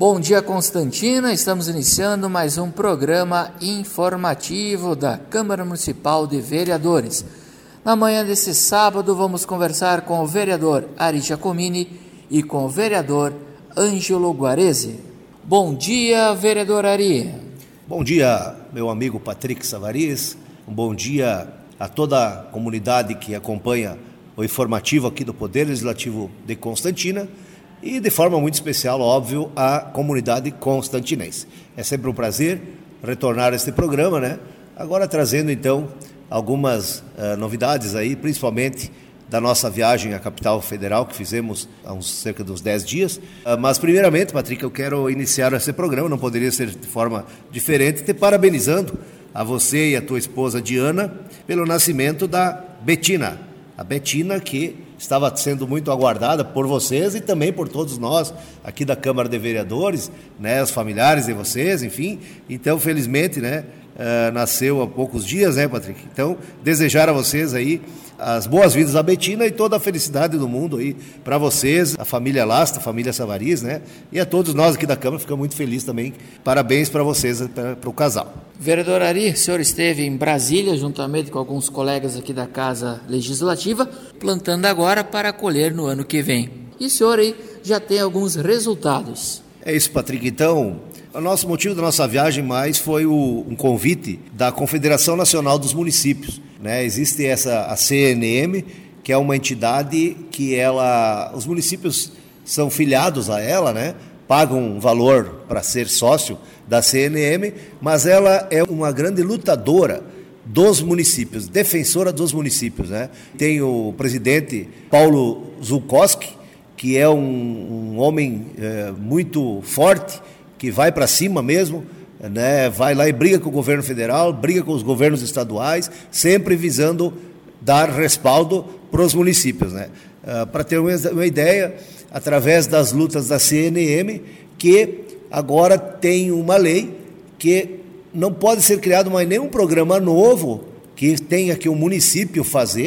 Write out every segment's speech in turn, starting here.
Bom dia, Constantina. Estamos iniciando mais um programa informativo da Câmara Municipal de Vereadores. Na manhã desse sábado, vamos conversar com o vereador Ari Giacomini e com o vereador Ângelo Guarese. Bom dia, vereador Ari. Bom dia, meu amigo Patrick Savariz. Um bom dia a toda a comunidade que acompanha o informativo aqui do Poder Legislativo de Constantina e, de forma muito especial, óbvio, a comunidade constantinense. É sempre um prazer retornar a este programa, né? Agora trazendo, então, algumas novidades aí, principalmente da nossa viagem à capital federal, que fizemos há cerca de uns 10 dias. Mas, primeiramente, Patrick, eu quero iniciar esse programa, não poderia ser de forma diferente, te parabenizando a você e a tua esposa Diana pelo nascimento da Betina. A Betina, que estava sendo muito aguardada por vocês e também por todos nós aqui da Câmara de Vereadores, né, os familiares de vocês, enfim. Então, felizmente, né, nasceu há poucos dias, né, Patrick? Então, desejar a vocês aí as boas-vindas à Betina e toda a felicidade do mundo aí para vocês, a família Lasta, a família Savariz, né? E a todos nós aqui da Câmara, ficamos muito felizes também. Parabéns para vocês, para o casal. Vereador Ari, o senhor esteve em Brasília, juntamente com alguns colegas aqui da Casa Legislativa, plantando agora para colher no ano que vem. E o senhor aí já tem alguns resultados. É isso, Patrick. Então, o nosso motivo da nossa viagem mais foi um convite da Confederação Nacional dos Municípios, né? Existe a CNM, que é uma entidade que os municípios são filiados a ela, né? Pagam um valor para ser sócio da CNM, mas ela é uma grande lutadora dos municípios, defensora dos municípios, né? Tem o presidente Paulo Zulkowski, que é um homem muito forte, que vai para cima mesmo, né? Vai lá e briga com o governo federal, briga com os governos estaduais, sempre visando dar respaldo para os municípios, né? Para ter uma ideia, através das lutas da CNM, que agora tem uma lei que não pode ser criado mais nenhum programa novo que tenha que o município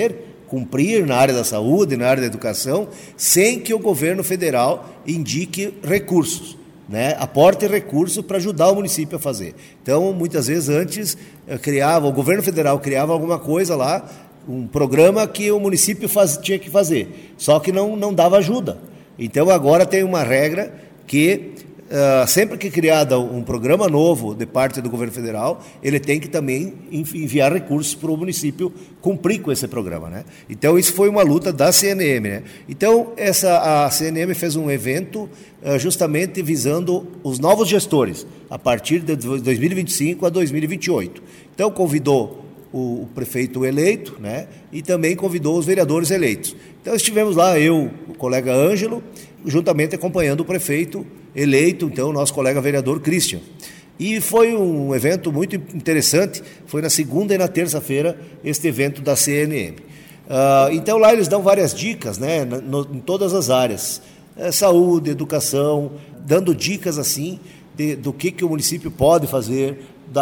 cumprir na área da saúde, na área da educação, sem que o governo federal indique recursos, né? Aporte recursos para ajudar o município a fazer. Então, muitas vezes antes o governo federal criava alguma coisa lá, um programa que o município tinha que fazer, só que não dava ajuda. Então, agora tem uma regra que sempre que criado um programa novo de parte do governo federal, ele tem que também enviar recursos para o município cumprir com esse programa, né? Então, isso foi uma luta da CNM, né? Então, a CNM fez um evento justamente visando os novos gestores, a partir de 2025 a 2028. Então, convidou o prefeito eleito, né? E também convidou os vereadores eleitos. Então, estivemos lá, eu, o colega Ângelo, juntamente acompanhando o prefeito eleito, então, o nosso colega vereador Christian. E foi um evento muito interessante, foi na segunda e na terça-feira este evento da CNM. Então, lá eles dão várias dicas, né, em todas as áreas, saúde, educação, dando dicas assim do que o município pode fazer,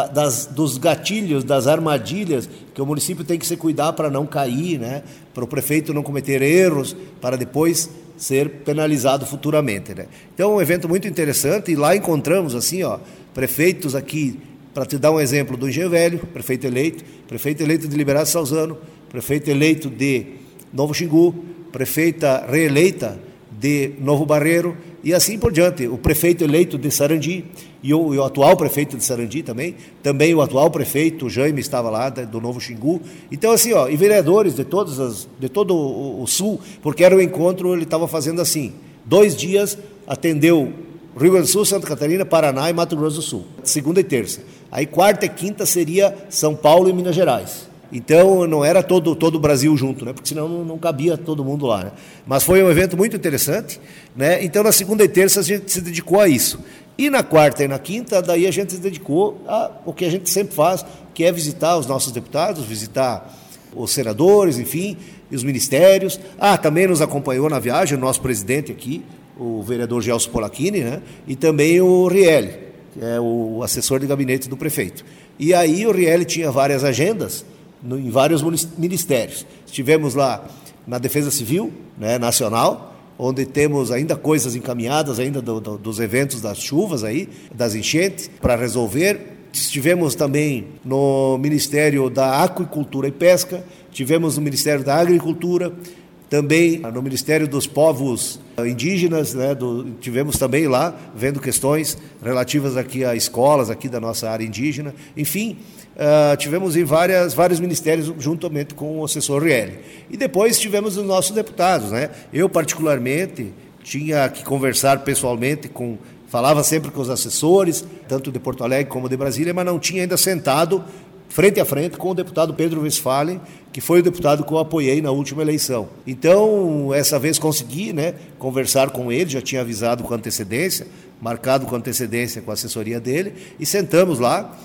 dos gatilhos, das armadilhas que o município tem que se cuidar para não cair, né, para o prefeito não cometer erros, para depois ser penalizado futuramente, né? Então, um evento muito interessante, e lá encontramos assim, prefeitos aqui, para te dar um exemplo, do Engenho Velho, prefeito eleito de Liberato Salzano, prefeito eleito de Novo Xingu, prefeita reeleita de Novo Barreiro, e assim por diante, o prefeito eleito de Sarandi, e o atual prefeito de Sarandi também o atual prefeito, o Jaime, estava lá, do Novo Xingu. Então, assim, e vereadores de todo o Sul, porque era o encontro, ele estava fazendo assim, 2 dias, atendeu Rio Grande do Sul, Santa Catarina, Paraná e Mato Grosso do Sul, segunda e terça. Aí, quarta e quinta seria São Paulo e Minas Gerais. Então, não era todo o Brasil junto, né? Porque senão não cabia todo mundo lá, né? Mas foi um evento muito interessante, né? Então, na segunda e terça, a gente se dedicou a isso. E na quarta e na quinta, daí a gente se dedicou ao que a gente sempre faz, que é visitar os nossos deputados, visitar os senadores, enfim, e os ministérios. Também nos acompanhou na viagem o nosso presidente aqui, o vereador Gelson Polacchini, né? E também o Rielli, que é o assessor de gabinete do prefeito. E aí o Rielli tinha várias agendas em vários ministérios. Estivemos lá na Defesa Civil, né, nacional, onde temos ainda coisas encaminhadas ainda dos eventos das chuvas aí, das enchentes, para resolver. Estivemos também no Ministério da Aquicultura e Pesca, tivemos no Ministério da Agricultura, também no Ministério dos Povos Indígenas, né, tivemos também lá vendo questões relativas aqui a escolas aqui da nossa área indígena. Enfim, tivemos em vários ministérios juntamente com o assessor Rielli. E depois tivemos os nossos deputados, né? Eu, particularmente, tinha que conversar pessoalmente falava sempre com os assessores, tanto de Porto Alegre como de Brasília, mas não tinha ainda sentado frente a frente com o deputado Pedro Westphalen, que foi o deputado que eu apoiei na última eleição. Então, essa vez consegui, né, conversar com ele, já tinha avisado com antecedência, marcado com antecedência com a assessoria dele, e sentamos lá,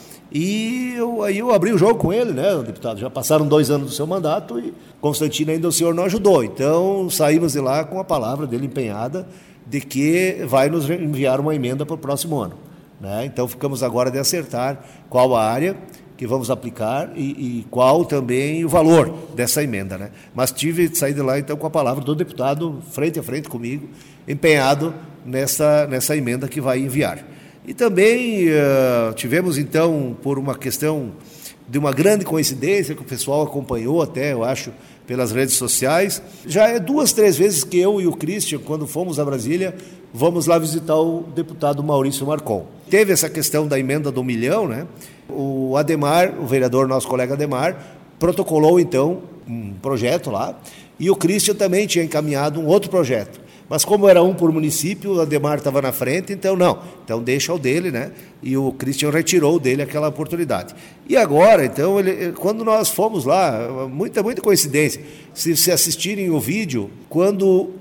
e aí eu abri o jogo com ele, né, o deputado. Já passaram 2 anos do seu mandato e Constantino ainda o senhor não ajudou. Então, saímos de lá com a palavra dele empenhada de que vai nos enviar uma emenda para o próximo ano, né? Então, ficamos agora de acertar qual a área que vamos aplicar e qual também o valor dessa emenda, né? Mas tive de sair de lá, então, com a palavra do deputado, frente a frente comigo, empenhado nessa emenda que vai enviar. E também tivemos, então, por uma questão de uma grande coincidência, que o pessoal acompanhou até, eu acho, pelas redes sociais, já é 2, 3 vezes que eu e o Christian, quando fomos a Brasília, vamos lá visitar o deputado Maurício Marcon. Teve essa questão da emenda do 1 milhão, né? O Ademar, o vereador, nosso colega Ademar, protocolou, então, um projeto lá, e o Christian também tinha encaminhado um outro projeto. Mas como era um por município, o Ademar estava na frente, então não. Então deixa o dele, né? E o Christian retirou dele aquela oportunidade. E agora, então, quando nós fomos lá, muita coincidência, se assistirem o vídeo, quando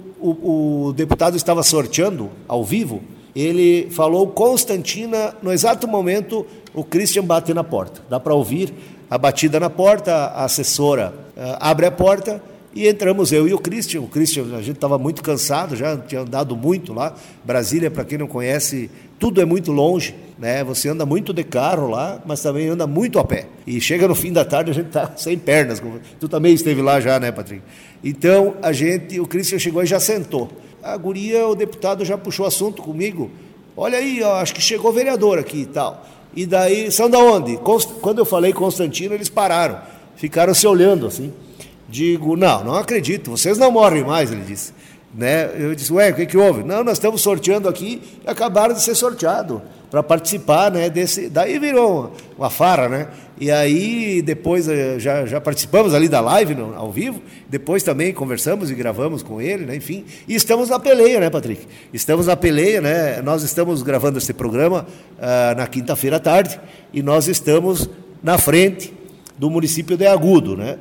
o deputado estava sorteando ao vivo, ele falou Constantina, no exato momento, o Christian bate na porta. Dá para ouvir a batida na porta, a assessora abre a porta, e entramos eu e o Christian. A gente estava muito cansado, já tinha andado muito lá. Brasília, para quem não conhece, tudo é muito longe, né? Você anda muito de carro lá, mas também anda muito a pé. E chega no fim da tarde, a gente está sem pernas. Tu também esteve lá já, né, Patrick? Então, o Christian chegou e já sentou. A guria, o deputado já puxou assunto comigo. Olha aí, ó, acho que chegou vereador aqui e tal. E daí, são da onde? Quando eu falei Constantino, eles pararam. Ficaram se olhando assim. Digo, não acredito, vocês não morrem mais, ele disse. Né? Eu disse, ué, o que houve? Não, nós estamos sorteando aqui e acabaram de ser sorteados para participar, né, desse. Daí virou uma farra, né? E aí depois já participamos ali da live ao vivo, depois também conversamos e gravamos com ele, né? Enfim, e estamos na peleia, né, Patrick? Estamos na peleia, né? Nós estamos gravando esse programa na quinta-feira à tarde e nós estamos na frente do município de Agudo, né?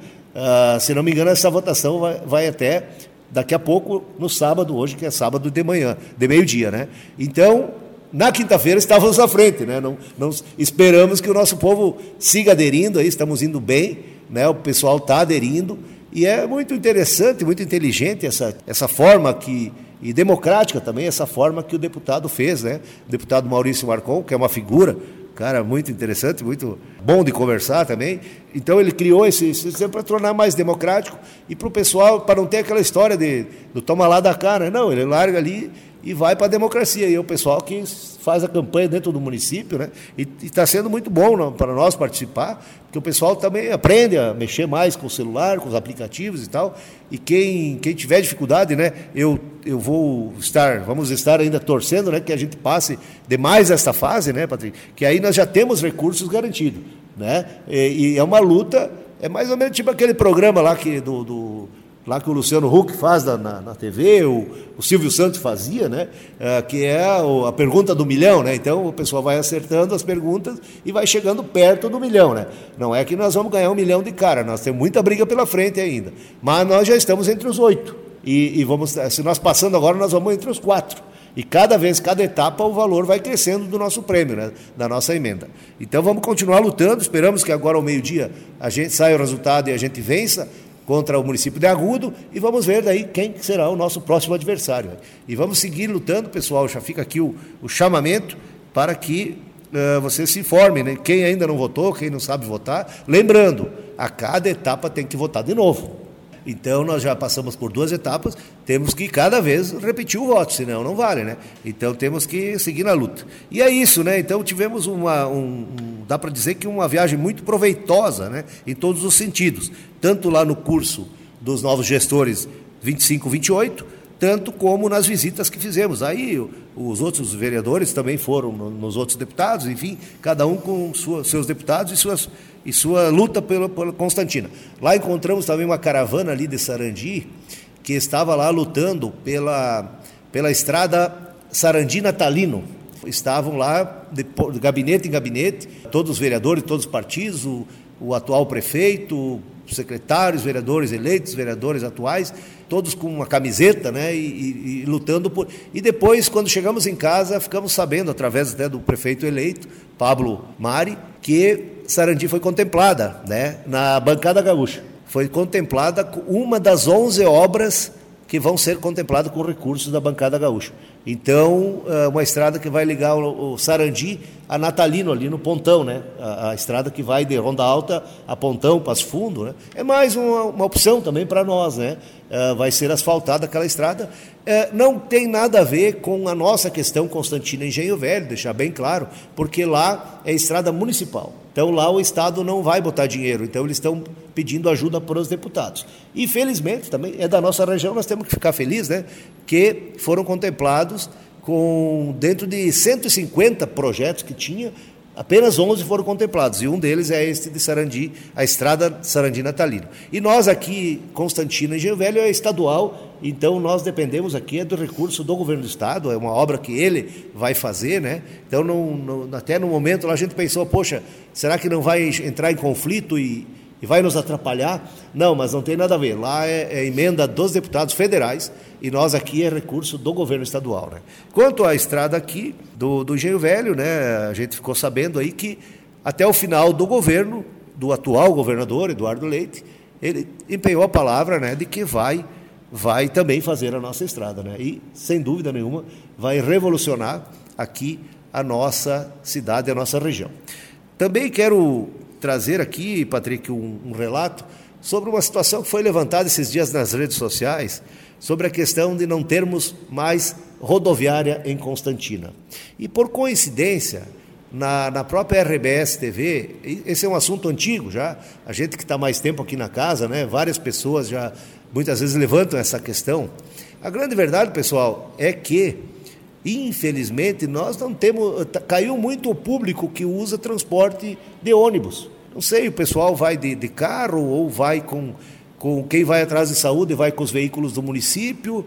Se não me engano, essa votação vai até daqui a pouco, no sábado, hoje, que é sábado de manhã, de meio-dia, né? Então, na quinta-feira estávamos à frente, né? Não esperamos que o nosso povo siga aderindo, aí estamos indo bem, né? O pessoal está aderindo, e é muito interessante, muito inteligente essa forma e democrática também, essa forma que o deputado fez, né? O deputado Maurício Marcon, que é uma figura, cara, muito interessante, muito bom de conversar também. Então ele criou esse sistema para tornar mais democrático e para o pessoal, para não ter aquela história do toma lá da cara. Não, ele larga ali e vai para a democracia. E é o pessoal que faz a campanha dentro do município, né? E está sendo muito bom para nós participar, porque o pessoal também aprende a mexer mais com o celular, com os aplicativos e tal. E quem tiver dificuldade, né? Vamos estar ainda torcendo, né? Que a gente passe demais essa fase, né, Patrick? Que aí nós já temos recursos garantidos, né? E é uma luta, é mais ou menos tipo aquele programa lá que lá que o Luciano Huck faz na TV, o Silvio Santos fazia, né? Que é a pergunta do 1 milhão, né? Então o pessoal vai acertando as perguntas e vai chegando perto do 1 milhão, né? Não é que nós vamos ganhar 1 milhão de cara, nós temos muita briga pela frente ainda, mas nós já estamos entre os 8 e se nós passando agora, nós vamos entre os 4. E cada etapa, o valor vai crescendo do nosso prêmio, né? Da nossa emenda. Então vamos continuar lutando, esperamos que agora ao meio-dia a gente saia o resultado e a gente vença contra o município de Agudo, e vamos ver daí quem será o nosso próximo adversário. E vamos seguir lutando, pessoal, já fica aqui o chamamento para que você se informe, né? Quem ainda não votou, quem não sabe votar, lembrando, a cada etapa tem que votar de novo. Então nós já passamos por 2 etapas, temos que cada vez repetir o voto, senão não vale, né? Então temos que seguir na luta. E é isso, né? Então tivemos dá para dizer que uma viagem muito proveitosa, né? Em todos os sentidos, tanto lá no curso dos novos gestores 25, 28, tanto como nas visitas que fizemos. Aí os outros vereadores também foram nos outros deputados, enfim, cada um com seus deputados e sua luta pela Constantina. Lá encontramos também uma caravana ali de Sarandi, que estava lá lutando pela estrada Sarandi-Natalino. Estavam lá, de gabinete em gabinete, todos os vereadores, todos os partidos, o atual prefeito, secretários, vereadores eleitos, vereadores atuais, todos com uma camiseta, né, e lutando por... E depois, quando chegamos em casa, ficamos sabendo, através até do prefeito eleito, Pablo Mari, que Sarandi foi contemplada, né, na bancada gaúcha. Foi contemplada com uma das 11 obras que vão ser contempladas com recursos da bancada gaúcha. Então, uma estrada que vai ligar o Sarandi a Natalino, ali no Pontão, né? A estrada que vai de Ronda Alta a Pontão, Passo Fundo, né? É mais uma opção também para nós, né? Vai ser asfaltada aquela estrada. Não tem nada a ver com a nossa questão Constantina Engenho Velho, deixar bem claro, porque lá é estrada municipal. Então lá o Estado não vai botar dinheiro, então eles estão pedindo ajuda para os deputados. E felizmente também é da nossa região, nós temos que ficar felizes, né? Que foram contemplados dentro de 150 projetos que tinha, apenas 11 foram contemplados, e um deles é este de Sarandi, a estrada Sarandi-Natalino. E nós aqui, Constantina Engenho Velho, é estadual, então nós dependemos aqui do recurso do governo do estado, é uma obra que ele vai fazer, né? Então, até no momento lá a gente pensou, poxa, será que não vai entrar em conflito e vai nos atrapalhar? Não, mas não tem nada a ver. Lá é emenda dos deputados federais e nós aqui é recurso do governo estadual, né? Quanto à estrada aqui do Engenho Velho, né, a gente ficou sabendo aí que até o final do governo, do atual governador, Eduardo Leite, ele empenhou a palavra, né, de que vai também fazer a nossa estrada, né? E, sem dúvida nenhuma, vai revolucionar aqui a nossa cidade, a nossa região. Também quero trazer aqui, Patrick, um relato sobre uma situação que foi levantada esses dias nas redes sociais, sobre a questão de não termos mais rodoviária em Constantina. E, por coincidência, na própria RBS TV, esse é um assunto antigo já, a gente que está mais tempo aqui na casa, né, várias pessoas já muitas vezes levantam essa questão. A grande verdade, pessoal, é que, infelizmente, nós não temos... Caiu muito o público que usa transporte de ônibus. Não sei, o pessoal vai de carro ou vai com quem vai atrás de saúde, vai com os veículos do município.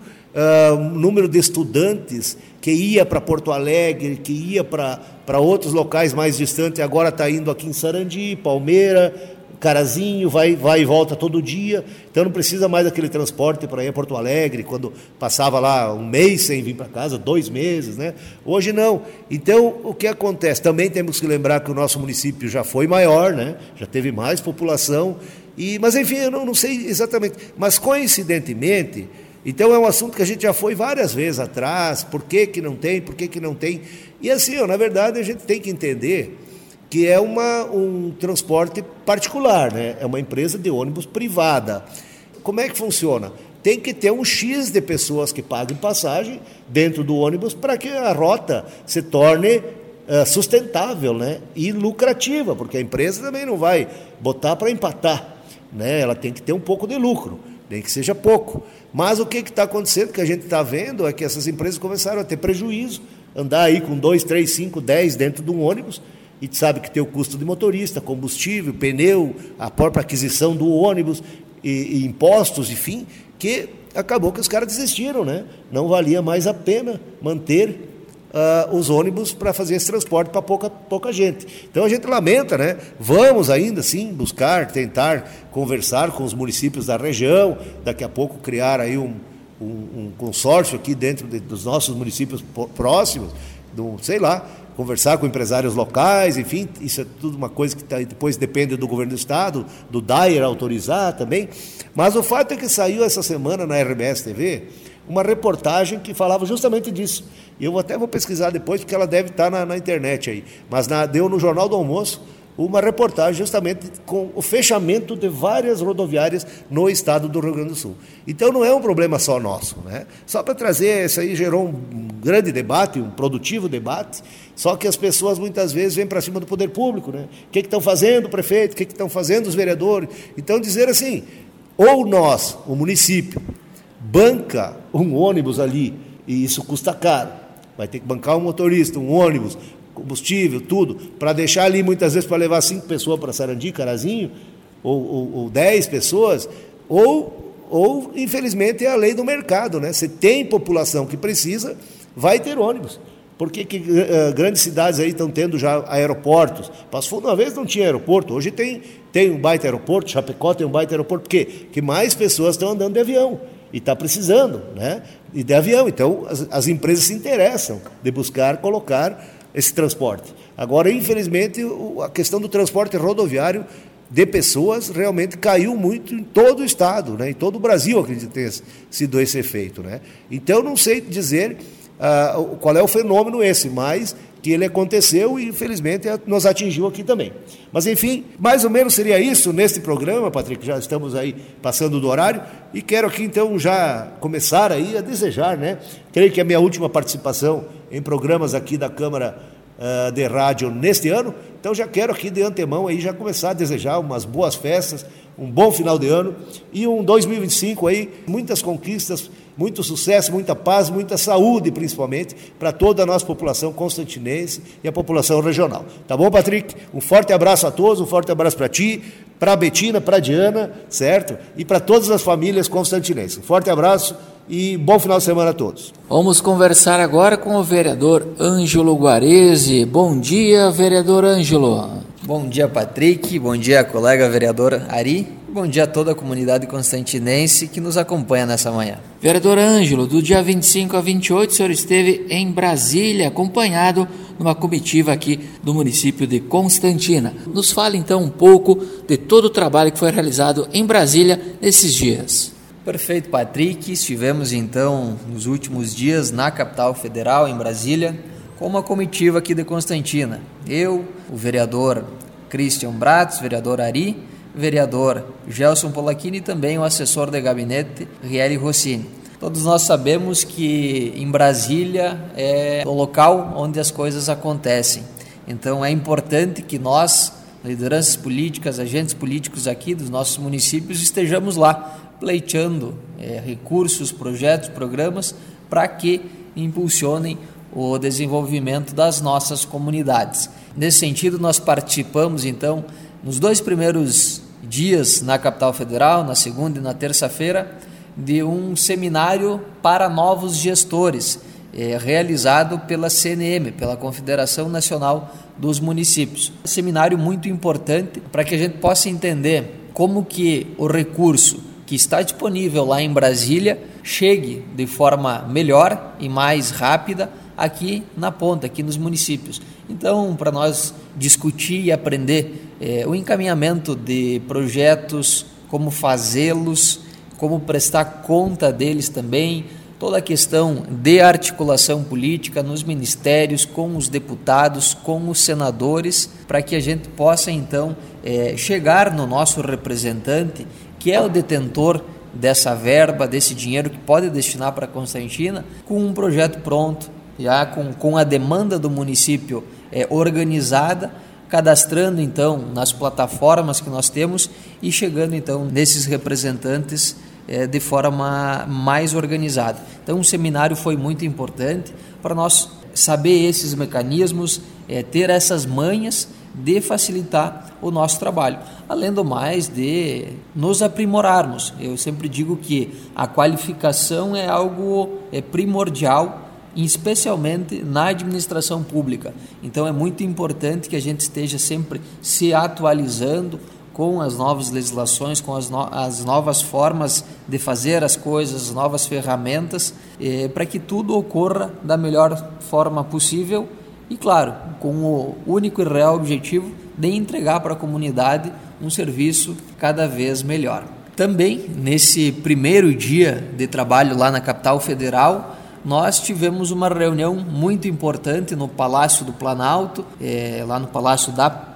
Número de estudantes que ia para Porto Alegre, que ia para outros locais mais distantes, agora está indo aqui em Sarandi, Palmeira, Carazinho, vai e volta todo dia, então não precisa mais daquele transporte para ir a Porto Alegre, quando passava lá um mês sem vir para casa, 2 meses, né? Hoje não. Então, o que acontece? Também temos que lembrar que o nosso município já foi maior, né? Já teve mais população, mas enfim, eu não sei exatamente, mas coincidentemente, então é um assunto que a gente já foi várias vezes atrás, por que não tem, e assim, na verdade a gente tem que entender que é um transporte particular, né? É uma empresa de ônibus privada. Como é que funciona? Tem que ter um X de pessoas que paguem passagem dentro do ônibus para que a rota se torne sustentável, né? E lucrativa, porque a empresa também não vai botar para empatar, né? Ela tem que ter um pouco de lucro, nem que seja pouco. Mas o que está acontecendo, que a gente está vendo, é que essas empresas começaram a ter prejuízo, andar aí com 2, 3, 5, 10 dentro de um ônibus, e sabe que tem o custo de motorista, combustível, pneu, a própria aquisição do ônibus, e impostos, enfim, que acabou que os caras desistiram, né? Não valia mais a pena manter os ônibus para fazer esse transporte para pouca gente. Então a gente lamenta, né? Vamos ainda, sim, tentar conversar com os municípios da região, daqui a pouco criar aí um consórcio aqui dentro dos nossos municípios próximos, sei lá, conversar com empresários locais, enfim, isso é tudo uma coisa que depois depende do governo do estado, do DAER autorizar também, mas o fato é que saiu essa semana na RBS TV uma reportagem que falava justamente disso, e eu até vou pesquisar depois, porque ela deve estar na internet aí, mas deu no Jornal do Almoço uma reportagem justamente com o fechamento de várias rodoviárias no estado do Rio Grande do Sul. Então não é um problema só nosso, né? Só para trazer, isso aí gerou um grande debate, um produtivo debate, só que as pessoas muitas vezes vêm para cima do poder público, né? O que estão fazendo o prefeito, o que estão fazendo os vereadores? Então dizer assim, ou nós, o município, banca um ônibus ali, e isso custa caro, vai ter que bancar um motorista, um ônibus, combustível, tudo, para deixar ali muitas vezes para levar 5 pessoas para Sarandi, Carazinho, ou 10 pessoas, ou infelizmente é a lei do mercado, né? Se tem população que precisa, vai ter ônibus. Por que grandes cidades aí estão tendo já aeroportos? Passo Fundo uma vez não tinha aeroporto, hoje tem um baita aeroporto, Chapecó tem um baita aeroporto, por quê? Porque mais pessoas estão andando de avião. E está precisando, né? E de avião. Então, as empresas se interessam de buscar colocar esse transporte. Agora, infelizmente, a questão do transporte rodoviário de pessoas realmente caiu muito em todo o estado, né? Em todo o Brasil, acredito que tenha sido esse efeito, né? Então, não sei dizer qual é o fenômeno esse, mas que ele aconteceu e, infelizmente, nos atingiu aqui também. Mas, enfim, mais ou menos seria isso neste programa, Patrick, já estamos aí passando do horário, e quero aqui, então, já começar aí a desejar, né? Creio que é a minha última participação em programas aqui da Câmara de Rádio neste ano, então já quero aqui de antemão aí já começar a desejar umas boas festas, um bom final de ano e um 2025 aí, muitas conquistas, muito sucesso, muita paz, muita saúde, principalmente, para toda a nossa população constantinense e a população regional. Tá bom, Patrick? Um forte abraço a todos, um forte abraço para ti, para a Betina, para a Diana, certo? E para todas as famílias constantinenses. Um forte abraço e bom final de semana a todos. Vamos conversar agora com o vereador Ângelo Guarese. Bom dia, vereador Ângelo. Bom dia, Patrick. Bom dia, colega vereador Ari. Bom dia a toda a comunidade constantinense que nos acompanha nessa manhã. Vereador Ângelo, do dia 25 a 28, o senhor esteve em Brasília, acompanhado numa comitiva aqui do município de Constantina. Nos fale então um pouco de todo o trabalho que foi realizado em Brasília nesses dias. Perfeito, Patrick. Estivemos então nos últimos dias na capital federal, em Brasília, com uma comitiva aqui de Constantina. Eu, o vereador Christian Bratz, vereador Ari, vereador Gelson Polacchini e também o assessor de gabinete, Rieli Rossini. Todos nós sabemos que em Brasília é o local onde as coisas acontecem. Então é importante que nós, lideranças políticas, agentes políticos aqui dos nossos municípios, estejamos lá pleiteando recursos, projetos, programas para que impulsionem o desenvolvimento das nossas comunidades. Nesse sentido, nós participamos, então, nos 2 primeiros dias na capital federal, na segunda e na terça-feira, de um seminário para novos gestores, realizado pela CNM, pela Confederação Nacional dos Municípios. Um seminário muito importante para que a gente possa entender como que o recurso que está disponível lá em Brasília chegue de forma melhor e mais rápida aqui na ponta, aqui nos municípios. Então, para nós discutir e aprender o encaminhamento de projetos, como fazê-los, como prestar conta deles também, toda a questão de articulação política nos ministérios, com os deputados, com os senadores, para que a gente possa então chegar no nosso representante, que é o detentor dessa verba, desse dinheiro que pode destinar para Constantina, com um projeto pronto, já com a demanda do município organizada, cadastrando então nas plataformas que nós temos e chegando então nesses representantes de forma mais organizada. Então um seminário foi muito importante para nós saber esses mecanismos, ter essas manhas de facilitar o nosso trabalho, além do mais de nos aprimorarmos. Eu sempre digo que a qualificação é algo primordial, especialmente na administração pública. Então é muito importante que a gente esteja sempre se atualizando com as novas legislações, com as novas formas de fazer as coisas, as novas ferramentas, para que tudo ocorra da melhor forma possível e, claro, com o único e real objetivo de entregar para a comunidade um serviço cada vez melhor. Também, nesse primeiro dia de trabalho lá na capital federal, nós tivemos uma reunião muito importante no Palácio do Planalto, lá no Palácio da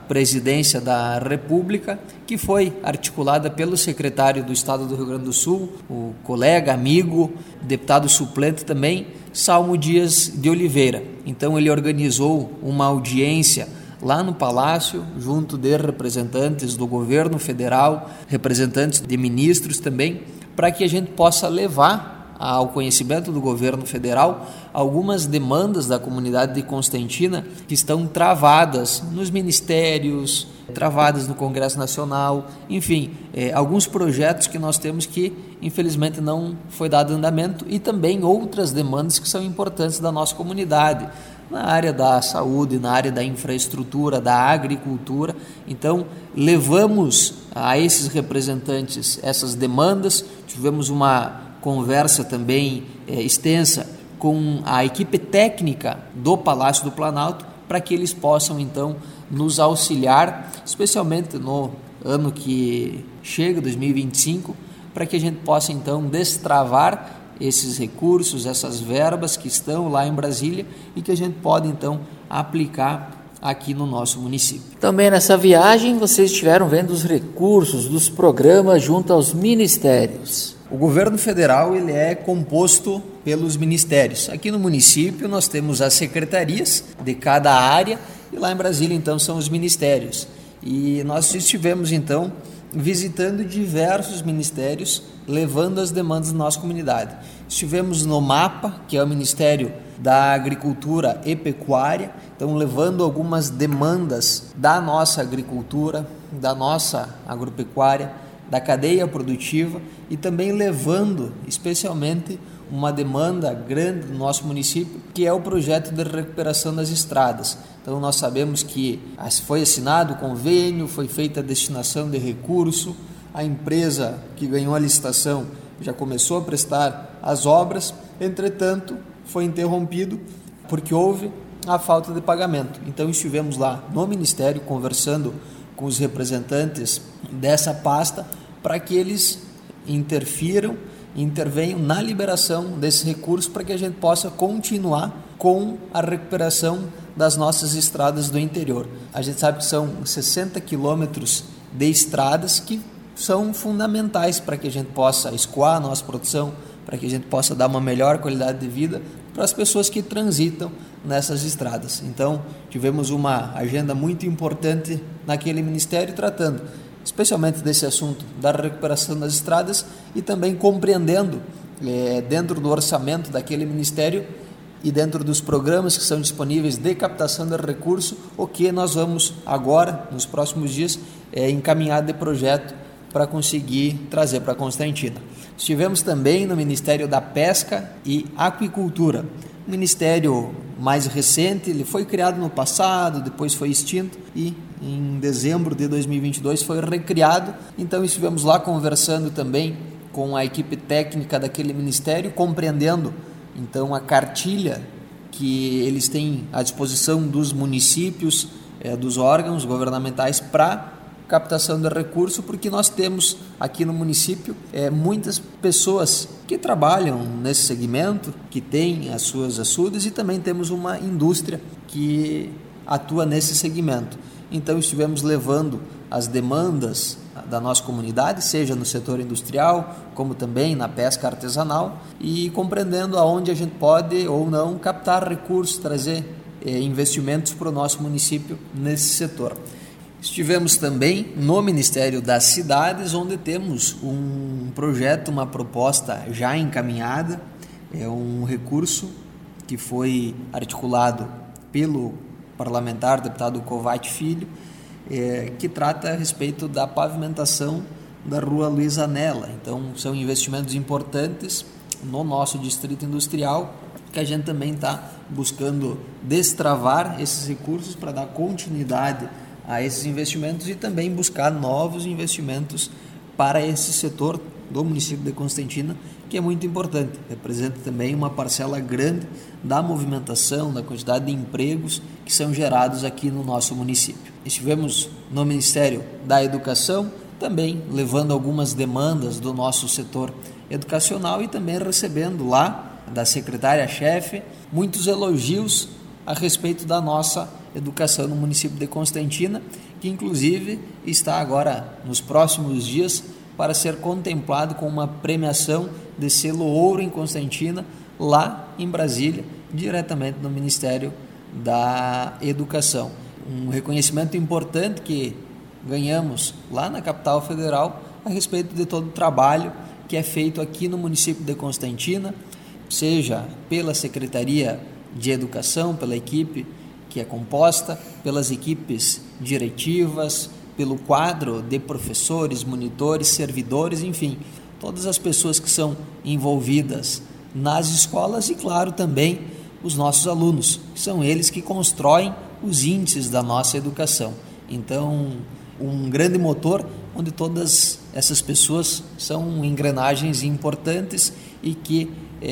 Presidência da República, que foi articulada pelo secretário do Estado do Rio Grande do Sul, o colega, amigo, deputado suplente também, Salmo Dias de Oliveira. Então ele organizou uma audiência lá no Palácio, junto de representantes do governo federal, representantes de ministros também, para que a gente possa levar ao conhecimento do governo federal algumas demandas da comunidade de Constantina que estão travadas nos ministérios, travadas no Congresso Nacional, enfim, alguns projetos que nós temos que infelizmente não foi dado andamento, e também outras demandas que são importantes da nossa comunidade, na área da saúde, na área da infraestrutura, da agricultura. Então, levamos a esses representantes essas demandas, tivemos uma conversa também extensa com a equipe técnica do Palácio do Planalto, para que eles possam então nos auxiliar, especialmente no ano que chega, 2025, para que a gente possa então destravar esses recursos, essas verbas que estão lá em Brasília e que a gente pode então aplicar aqui no nosso município. Também nessa viagem vocês estiveram vendo os recursos dos programas junto aos ministérios. O governo federal ele é composto pelos ministérios. Aqui no município nós temos as secretarias de cada área e lá em Brasília então são os ministérios. E nós estivemos então visitando diversos ministérios, levando as demandas da nossa comunidade. Estivemos no MAPA, que é o Ministério da Agricultura e Pecuária, então levando algumas demandas da nossa agricultura, da nossa agropecuária, da cadeia produtiva, e também levando especialmente uma demanda grande do nosso município, que é o projeto de recuperação das estradas. Então nós sabemos que foi assinado o convênio, foi feita a destinação de recurso, a empresa que ganhou a licitação já começou a prestar as obras, entretanto foi interrompido porque houve a falta de pagamento. Então estivemos lá no Ministério conversando com os representantes dessa pasta para que eles intervenham na liberação desses recursos para que a gente possa continuar com a recuperação das nossas estradas do interior. A gente sabe que são 60 quilômetros de estradas que são fundamentais para que a gente possa escoar a nossa produção, para que a gente possa dar uma melhor qualidade de vida para as pessoas que transitam nessas estradas. Então, tivemos uma agenda muito importante naquele ministério tratando especialmente desse assunto da recuperação das estradas e também compreendendo dentro do orçamento daquele ministério e dentro dos programas que são disponíveis de captação de recurso, o que nós vamos agora, nos próximos dias, encaminhar de projeto para conseguir trazer para Constantina. Estivemos também no Ministério da Pesca e Aquicultura, um ministério mais recente, ele foi criado no passado, depois foi extinto e em dezembro de 2022 foi recriado. Então estivemos lá conversando também com a equipe técnica daquele ministério, compreendendo então a cartilha que eles têm à disposição dos municípios, dos órgãos governamentais para captação de recurso, porque nós temos aqui no município muitas pessoas que trabalham nesse segmento, que têm as suas açudes, e também temos uma indústria que atua nesse segmento. Então estivemos levando as demandas da nossa comunidade, seja no setor industrial, como também na pesca artesanal, e compreendendo aonde a gente pode ou não captar recursos, trazer investimentos para o nosso município nesse setor. Estivemos também no Ministério das Cidades, onde temos um projeto, uma proposta já encaminhada, um recurso que foi articulado pelo parlamentar, deputado Covatti Filho, que trata a respeito da pavimentação da rua Luiz Anella. Então, são investimentos importantes no nosso distrito industrial, que a gente também está buscando destravar esses recursos para dar continuidade a esses investimentos e também buscar novos investimentos para esse setor do município de Constantina, que é muito importante, representa também uma parcela grande da movimentação, da quantidade de empregos que são gerados aqui no nosso município. Estivemos no Ministério da Educação, também levando algumas demandas do nosso setor educacional e também recebendo lá da secretária-chefe muitos elogios a respeito da nossa educação no município de Constantina, que inclusive está agora nos próximos dias para ser contemplado com uma premiação de selo ouro em Constantina, lá em Brasília, diretamente no Ministério da Educação. Um reconhecimento importante que ganhamos lá na capital federal a respeito de todo o trabalho que é feito aqui no município de Constantina, seja pela Secretaria de Educação, pela equipe que é composta, pelas equipes diretivas, pelo quadro de professores, monitores, servidores, enfim, todas as pessoas que são envolvidas nas escolas e, claro, também os nossos alunos, que são eles que constroem os índices da nossa educação. Então, um grande motor onde todas essas pessoas são engrenagens importantes e que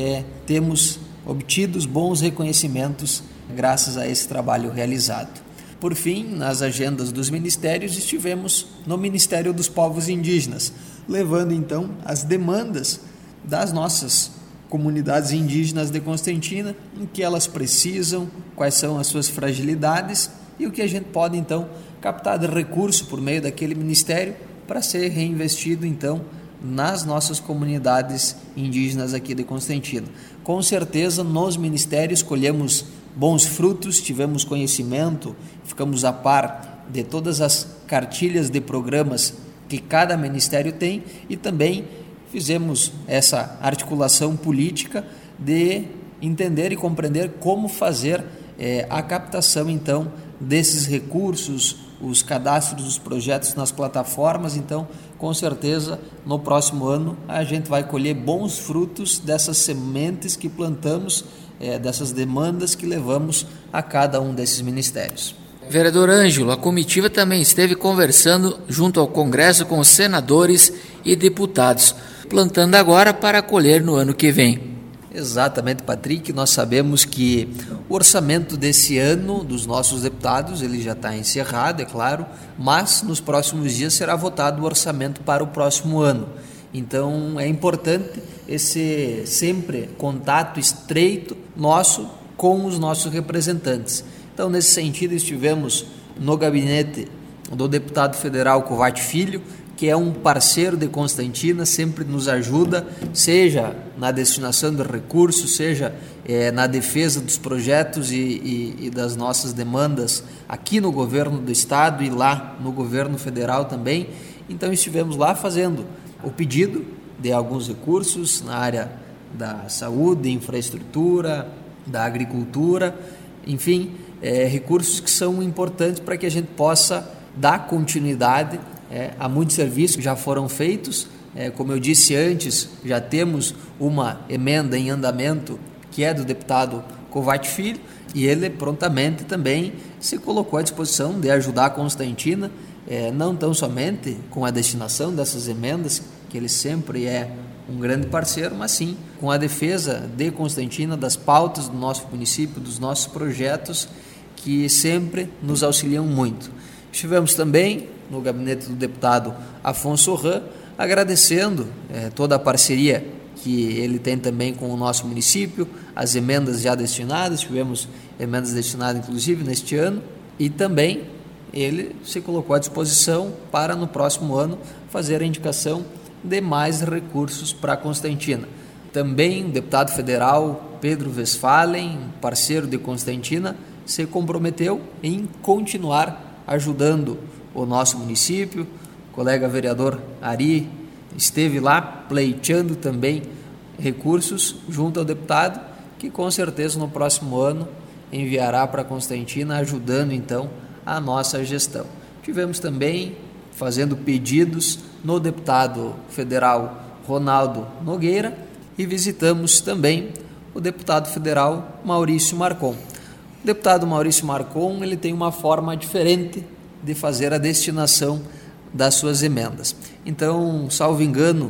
temos obtido bons reconhecimentos graças a esse trabalho realizado. Por fim, nas agendas dos ministérios, estivemos no Ministério dos Povos Indígenas, levando então as demandas das nossas comunidades indígenas de Constantina, o que elas precisam, quais são as suas fragilidades e o que a gente pode então captar de recurso por meio daquele ministério para ser reinvestido então nas nossas comunidades indígenas aqui de Constantina. Com certeza nos ministérios colhemos bons frutos, tivemos conhecimento, ficamos a par de todas as cartilhas de programas que cada ministério tem e também fizemos essa articulação política de entender e compreender como fazer a captação então desses recursos, os cadastros dos projetos nas plataformas. Então, com certeza, no próximo ano a gente vai colher bons frutos dessas sementes que plantamos, dessas demandas que levamos a cada um desses ministérios. Vereador Ângelo, a comitiva também esteve conversando junto ao Congresso com os senadores e deputados, plantando agora para colher no ano que vem. Exatamente, Patrick. Nós sabemos que o orçamento desse ano dos nossos deputados, ele já está encerrado, é claro, mas nos próximos dias será votado o orçamento para o próximo ano. Então é importante esse sempre contato estreito nosso com os nossos representantes. Então, nesse sentido, estivemos no gabinete do deputado federal Kovács Filho, que é um parceiro de Constantina, sempre nos ajuda, seja na destinação de recursos, seja na defesa dos projetos e das nossas demandas aqui no governo do estado e lá no governo federal também. Então estivemos lá fazendo o pedido de alguns recursos na área da saúde, infraestrutura, da agricultura, enfim, recursos que são importantes para que a gente possa dar continuidade a muitos serviços que já foram feitos. Como eu disse antes, já temos uma emenda em andamento que é do deputado Kovács Filho e ele prontamente também se colocou à disposição de ajudar a Constantina, não tão somente com a destinação dessas emendas, que ele sempre é um grande parceiro, mas sim com a defesa de Constantina, das pautas do nosso município, dos nossos projetos, que sempre nos auxiliam muito. Estivemos também no gabinete do deputado Afonso Ram, agradecendo toda a parceria que ele tem também com o nosso município, as emendas já destinadas, tivemos emendas destinadas inclusive neste ano, e também ele se colocou à disposição para no próximo ano fazer a indicação de mais recursos para Constantina. Também o deputado federal Pedro Westphalen, parceiro de Constantina, se comprometeu em continuar ajudando o nosso município. O colega vereador Ari esteve lá pleiteando também recursos junto ao deputado, que com certeza no próximo ano enviará para Constantina, ajudando então a nossa gestão. Tivemos também fazendo pedidos no deputado federal Ronaldo Nogueira e visitamos também o deputado federal Maurício Marcon. O deputado Maurício Marcon, ele tem uma forma diferente de fazer a destinação das suas emendas. Então, salvo engano,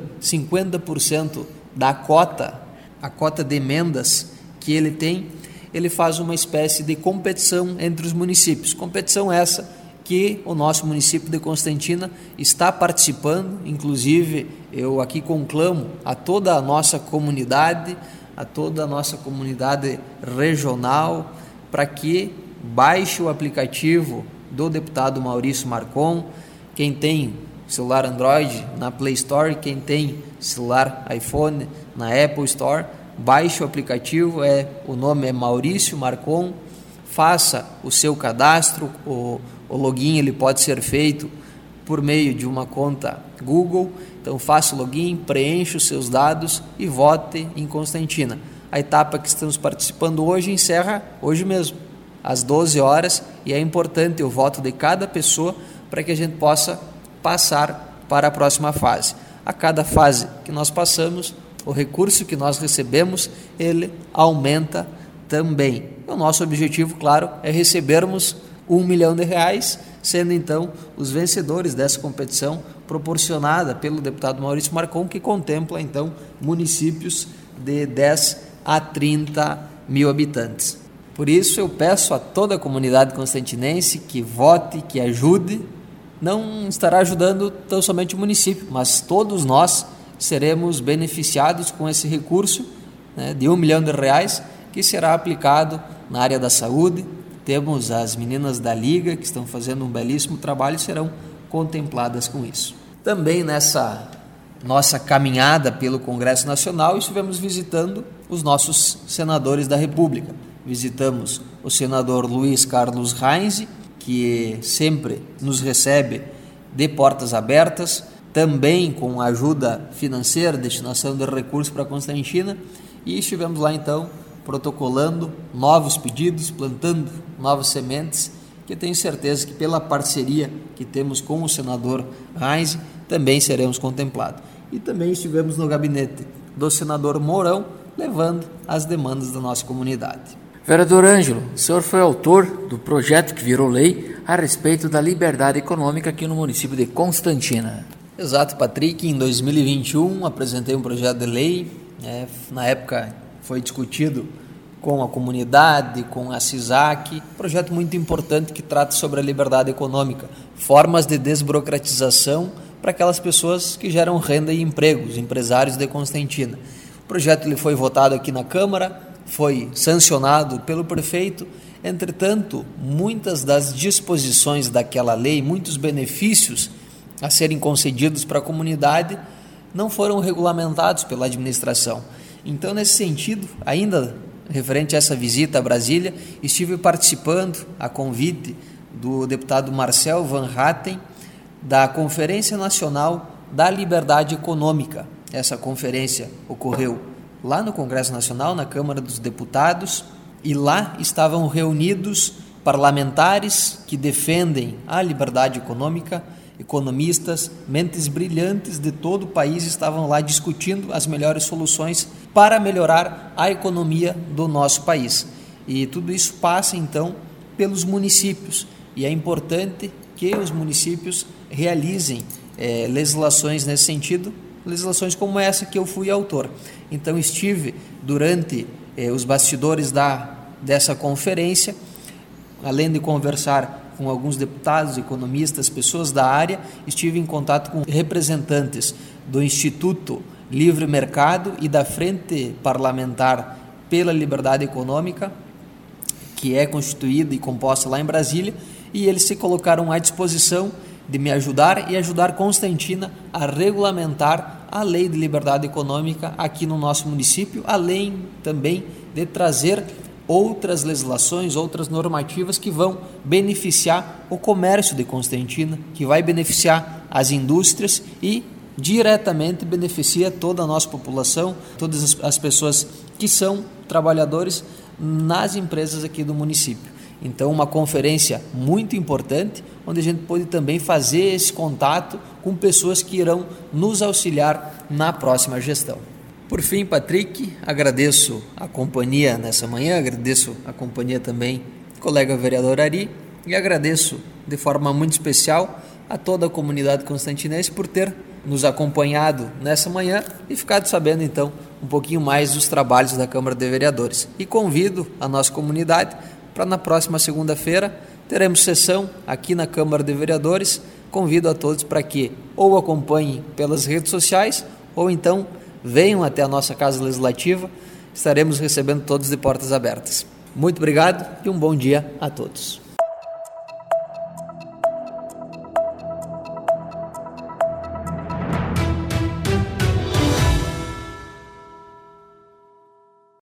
50% da cota, a cota de emendas que ele tem, ele faz uma espécie de competição entre os municípios. Competição essa que o nosso município de Constantina está participando. Inclusive, eu aqui conclamo a toda a nossa comunidade, regional, para que baixe o aplicativo do deputado Maurício Marcon. Quem tem celular Android na Play Store, quem tem celular iPhone na Apple Store, baixe o aplicativo, o nome é Maurício Marcon, faça o seu cadastro, o login ele pode ser feito por meio de uma conta Google, então faça o login, preencha os seus dados e vote em Constantina. A etapa que estamos participando hoje encerra hoje mesmo, às 12 horas, e é importante o voto de cada pessoa para que a gente possa passar para a próxima fase. A cada fase que nós passamos, o recurso que nós recebemos, ele aumenta também. O nosso objetivo, claro, é recebermos R$1 milhão, sendo então os vencedores dessa competição proporcionada pelo deputado Maurício Marcon, que contempla então municípios de 10 a 30 mil habitantes. Por isso eu peço a toda a comunidade constantinense que vote, que ajude. Não estará ajudando tão somente o município, mas todos nós seremos beneficiados com esse recurso, de R$1 milhão, que será aplicado na área da saúde. Temos as meninas da Liga que estão fazendo um belíssimo trabalho e serão contempladas com isso. Também nessa nossa caminhada pelo Congresso Nacional, estivemos visitando os nossos senadores da República. Visitamos o senador Luiz Carlos Reins, que sempre nos recebe de portas abertas, também com ajuda financeira, destinação de recursos para Constantina, e estivemos lá então protocolando novos pedidos, plantando novas sementes, que tenho certeza que pela parceria que temos com o senador Reins, também seremos contemplados. E também estivemos no gabinete do senador Mourão, levando as demandas da nossa comunidade. Vereador Ângelo, o senhor foi autor do projeto que virou lei a respeito da liberdade econômica aqui no município de Constantina. Exato, Patrick. Em 2021 apresentei um projeto de lei. Na época foi discutido com a comunidade, com a CISAC, projeto muito importante que trata sobre a liberdade econômica, formas de desburocratização para aquelas pessoas que geram renda e emprego, os empresários de Constantina. O projeto ele foi votado aqui na Câmara, foi sancionado pelo prefeito. Entretanto, muitas das disposições daquela lei, muitos benefícios a serem concedidos para a comunidade não foram regulamentados pela administração. Então, nesse sentido, ainda referente a essa visita a Brasília, estive participando, a convite do deputado Marcel Van Hatten, da Conferência Nacional da Liberdade Econômica. Essa conferência ocorreu lá no Congresso Nacional, na Câmara dos Deputados, e lá estavam reunidos parlamentares que defendem a liberdade econômica, economistas, mentes brilhantes de todo o país estavam lá discutindo as melhores soluções para melhorar a economia do nosso país. E tudo isso passa, então, pelos municípios. E é importante que os municípios realizem legislações nesse sentido, legislações como essa que eu fui autor. Então, estive durante os bastidores dessa conferência, além de conversar com alguns deputados, economistas, pessoas da área, estive em contato com representantes do Instituto Livre Mercado e da Frente Parlamentar pela Liberdade Econômica, que é constituída e composta lá em Brasília, e eles se colocaram à disposição de me ajudar e ajudar Constantina a regulamentar a lei de liberdade econômica aqui no nosso município, além também de trazer outras legislações, outras normativas que vão beneficiar o comércio de Constantina, que vai beneficiar as indústrias e diretamente beneficia toda a nossa população, todas as pessoas que são trabalhadores nas empresas aqui do município. Então, uma conferência muito importante, onde a gente pode também fazer esse contato com pessoas que irão nos auxiliar na próxima gestão. Por fim, Patrick, agradeço a companhia nessa manhã, agradeço a companhia também do colega vereador Ari e agradeço de forma muito especial a toda a comunidade constantinense por ter nos acompanhado nessa manhã e ficado sabendo então um pouquinho mais dos trabalhos da Câmara de Vereadores. E convido a nossa comunidade para na próxima segunda-feira teremos sessão aqui na Câmara de Vereadores. Convido a todos para que ou acompanhem pelas redes sociais ou então venham até a nossa Casa Legislativa, estaremos recebendo todos de portas abertas. Muito obrigado e um bom dia a todos.